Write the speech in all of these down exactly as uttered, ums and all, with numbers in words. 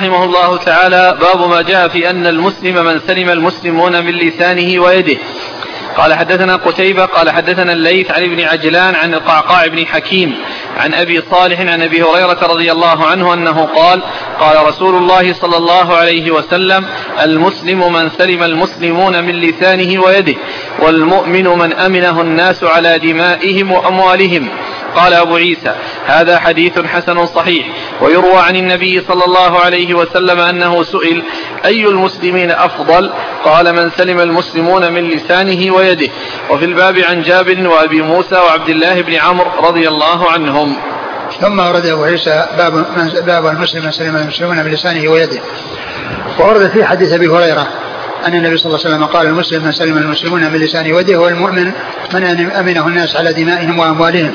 رحمه الله تعالى: باب ما جاء في أن المسلم من سلم المسلمون من لسانه ويده. قال حدثنا قتيبة قال حدثنا الليث عن ابن عجلان عن القعقاع بن حكيم عن أبي صالح عن أبي هريرة رضي الله عنه أنه قال: قال رسول الله صلى الله عليه وسلم: المسلم من سلم المسلمون من لسانه ويده، والمؤمن من أمنه الناس على دمائهم وأموالهم. قال أبو عيسى: هذا حديث حسن صحيح. ويروى عن النبي صلى الله عليه وسلم أنه سئل: أي المسلمين أفضل؟ قال: من سلم المسلمون من لسانه ويده. وفي الباب عن جابر وأبي موسى وعبد الله بن عمرو رضي الله عنهم. ثم ورد أبو عيسى باب, باب المسلم من سلم المسلمون من لسانه ويده. وورد في حديث أبي هريرة أن النبي صلى الله عليه وسلم قال: المسلم من سلم المسلمون من لسانه ويده، والمؤمن من أمنه الناس على دمائهم وأموالهم.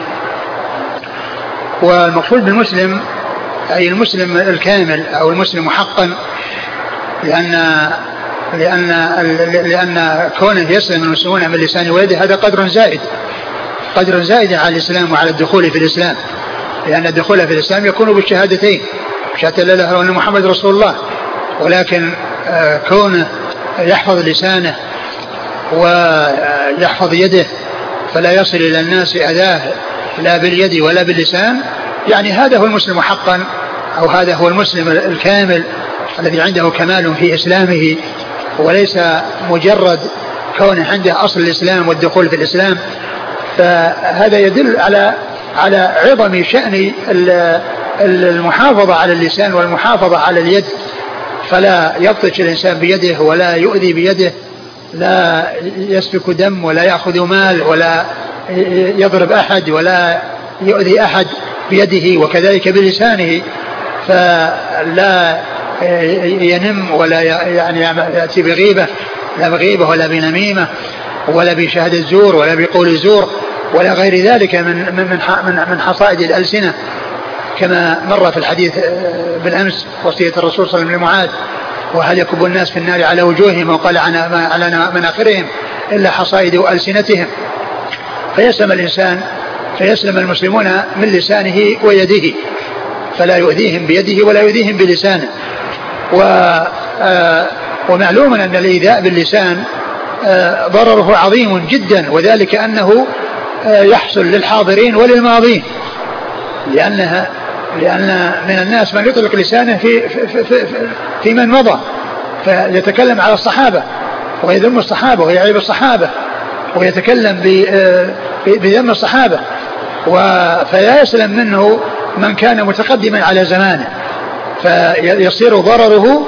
والمقصود بالمسلم أي المسلم الكامل أو المسلم حقا، لأن لأن لأن كونه يسلم المسلمون من لسانه ويده هذا قدر زائد قدر زائد على الإسلام وعلى الدخول في الإسلام، لأن الدخول في الإسلام يكون بالشهادتين، شهادة لا إله إلا الله وأن محمد رسول الله. ولكن كونه يحفظ لسانه ويحفظ يده فلا يصل إلى الناس أذاه لا باليد ولا باللسان، يعني هذا هو المسلم حقا، أو هذا هو المسلم الكامل الذي عنده كمال في إسلامه، وليس مجرد كونه عنده أصل الإسلام والدخول في الإسلام. فهذا يدل على على عظم شأن المحافظة على اللسان والمحافظة على اليد، فلا يبطش الإنسان بيده ولا يؤذي بيده، لا يسفك دم ولا يأخذ مال ولا يضرب أحد ولا يؤذي أحد بيده، وكذلك بلسانه، فلا ينم ولا يعني يأتي بغيبة، لا بغيبة ولا بنميمة ولا بشهادة زور ولا بقول زور ولا غير ذلك من من من حصائد الألسنة، كما مر في الحديث بالأمس وصية الرسول صلى الله عليه وسلم لمعاذ: وهل يكب الناس في النار على وجوههم وقال على مناخرهم إلا حصائد ألسنتهم. فيسلم الإنسان فيسلم المسلمون من لسانه ويده، فلا يؤذيهم بيده ولا يؤذيهم بلسانه. ومعلوم أن الإيذاء باللسان ضرره عظيم جدا، وذلك أنه يحصل للحاضرين وللماضين، لأنها لأن من الناس من يطلق لسانه في, في, في, في, في من مضى، فيتكلم على الصحابة ويذم الصحابة ويعيب الصحابة ويتكلم بذم الصحابة، فلا يسلم منه من كان متقدما على زمانه، فيصير ضرره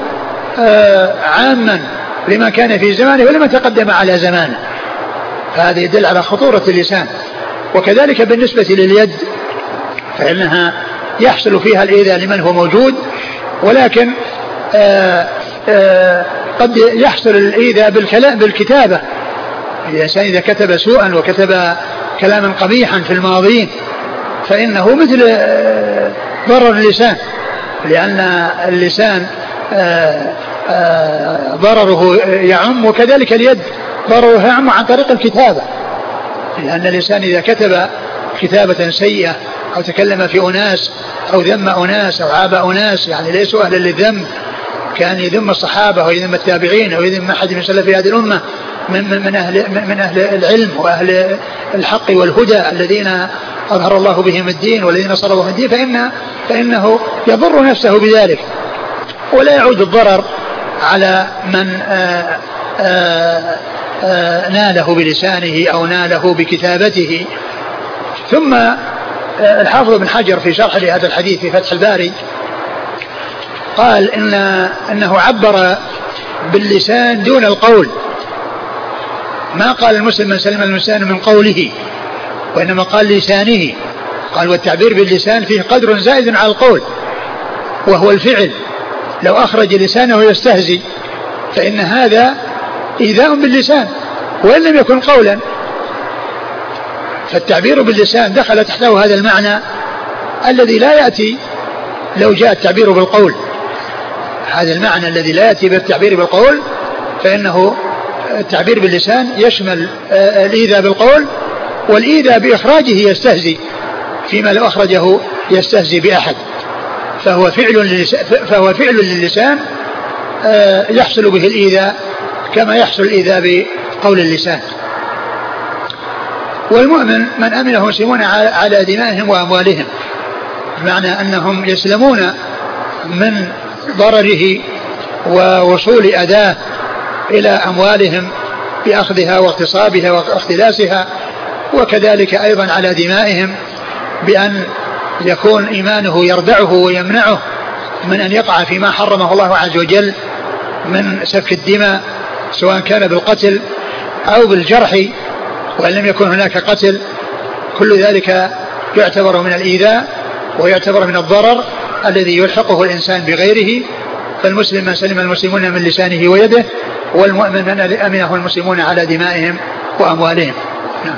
عاما لما كان في زمانه ولما تقدم على زمانه. هذا يدل على خطورة اللسان. وكذلك بالنسبة لليد فإنها يحصل فيها الإيذاء لمن هو موجود، ولكن آآ آآ قد يحصل الإيذاء بالكلام بالكتابة. الإنسان إذا كتب سوءا وكتب كلاما قبيحا في الماضين فإنه مثل ضرر اللسان، لأن اللسان آآ آآ ضرره يعم، وكذلك اليد ضرره يعم عن طريق الكتابة، لأن الإنسان إذا كتب كتابة سيئة أو تكلم في أناس أو ذم أناس أو عاب أناس يعني ليسوا أهلا للذم، كان يذم الصحابة ويذم التابعين أو يذم أحد من سلف هذه الأمة من, من, أهل من أهل العلم وأهل الحق والهدى الذين أظهر الله بهم الدين والذين صرفوا الدين، فإن فإنه يضر نفسه بذلك، ولا يعود الضرر على من آآ آآ آآ ناله بلسانه أو ناله بكتابته. ثم الحافظ بن حجر في شرح لهذا الحديث في فتح الباري قال إن أنه عبر باللسان دون القول، ما قال المسلم من سلم اللسان من قوله، وإنما قال لسانه. قال والتعبير باللسان فيه قدر زائد على القول وهو الفعل، لو أخرج لسانه يستهزي فإن هذا إيذاء باللسان وإن لم يكن قولا، فالتعبير باللسان دخل تحته هذا المعنى الذي لا يأتي لو جاء التعبير بالقول. هذا المعنى الذي لا يأتي بالتعبير بالقول فإنه التعبير باللسان يشمل الإيذاء بالقول، والإيذاء بإخراجه يستهزي، فيما لو أخرجه يستهزي بأحد. فهو فعل للسان, فهو فعل للسان يحصل به الإيذاء كما يحصل الإيذاء بقول اللسان. والمؤمن من أمنه المسلمون على دمائهم وأموالهم، بمعنى أنهم يسلمون من ضرره ووصول أداه إلى أموالهم بأخذها واغتصابها واختلاسها، وكذلك أيضا على دمائهم بأن يكون إيمانه يردعه ويمنعه من أن يقع فيما حرمه الله عز وجل من سفك الدماء، سواء كان بالقتل أو بالجرح وإن لم يكن هناك قتل. كل ذلك يعتبر من الإيذاء ويعتبر من الضرر الذي يلحقه الإنسان بغيره. فالمسلم من سلم المسلمون من لسانه ويده، والمؤمن من أمنه المسلمون على دمائهم وأموالهم. نعم.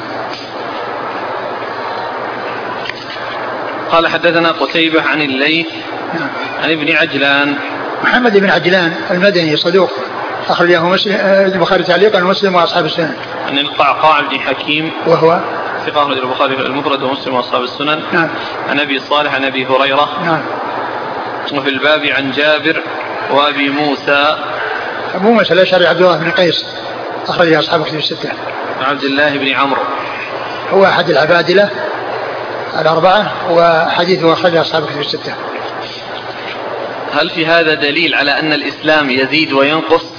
قال حدثنا قتيبة عن الليث نعم. عن ابن عجلان محمد بن عجلان المدني صدوق أخرجه مسلم البخاري تعليقا ومسلم وأصحاب السنن. عن القعقاع بن حكيم وهو ثقة أخرج البخاري المفرد ومسلم وأصحاب السنن. نعم. عن أبي صالح عن أبي هريرة. نعم. وفي الباب عن جابر وأبي موسى. أبو موسى الأشعري عبد الله بن قيس أخرج أصحاب كتب الستة. عبد الله بن عمرو هو أحد العبادلة الأربعة وحديثه أخرج أصحاب كتب الستة. هل في هذا دليل على أن الإسلام يزيد وينقص